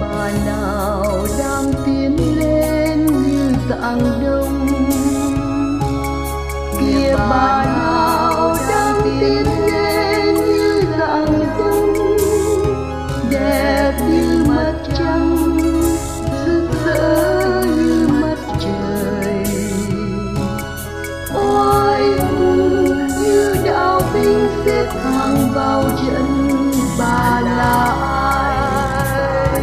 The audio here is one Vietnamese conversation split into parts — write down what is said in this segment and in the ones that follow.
bà nào đang tiến lên như dạng đông, kìa bà nào đang tiến lên như dạng đông, đẹp như mặt trăng, rực rỡ như mặt trời. Oai hùng như đạo binh xếp hàng vào trận, bà là ai?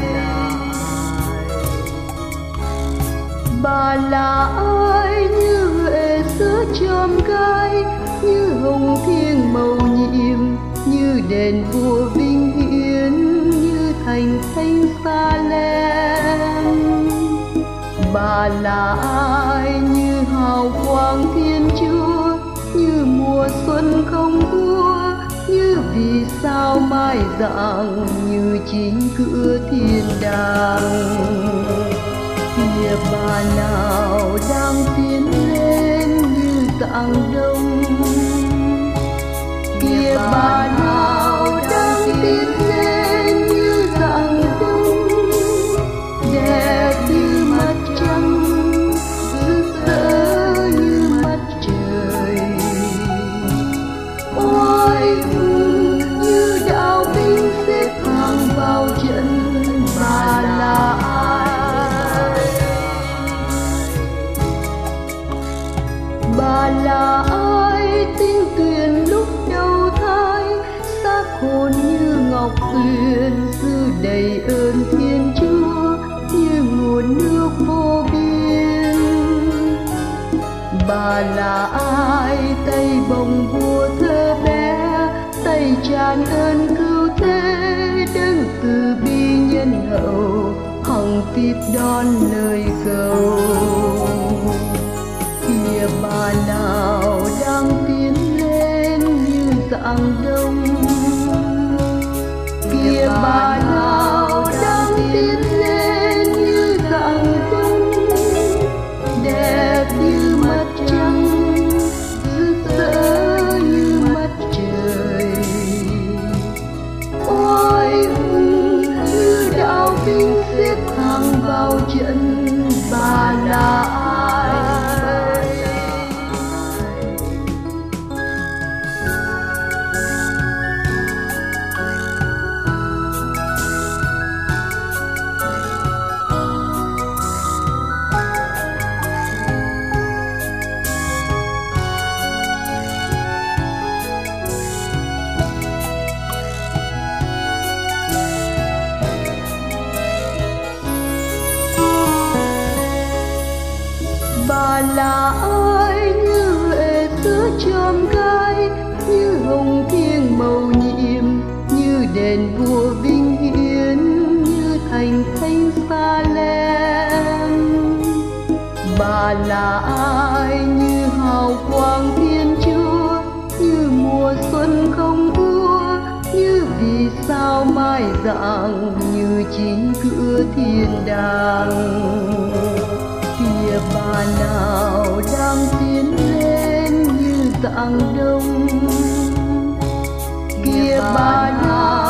Bà là ai? Như huệ giữa chòm gai, như hồng thiêng mầu nhiệm, như đền vua vinh hiến, như thành thánh Sa-lem. Bà là ai? Như hào quang Thiên Chúa, như mùa xuân không vua, như vì sao mai rạng, như chính cửa thiên đàng. Kìa bà nào đang tiến lên như dạng đông, kìa bà nào đang tiến lên như dạng đông, đẹp như mặt trăng, rực rỡ như mặt trời. Oai hùng như đạo binh xếp hàng vào trận, bà là ai? Bà là ai? Tinh tuyền lúc đầu thai, xác hồn như ngọc tuyền, dư đầy ơn Thiên Chúa, như nguồn nước vô biên. Bà là ai? Tay bồng vua thơ bé, tay tràn ơn cứu thế, đấng từ bi nhân hậu, hằng tiếp đón lời cầu. Kìa bà nào đang tiến lên như dạng đông, kìa bà nào đang tiến lên như dạng đông, đẹp như mặt trăng, rực rỡ như mặt trời. Oai hùng như đạo binh xếp hàng vào trận, bà là ai? Bà là ai? Như huệ giữa chòm gai, như hồng thiêng mầu nhiệm, như đền vua vinh hiến, như thành thánh Sa-lem. Bà là ai? Như hào quang Thiên Chúa, như mùa xuân không vua, như vì sao mai rạng, như chính cửa thiên đàng. Kìa bà nào đang tiến lên như dạng đông, kìa bà nào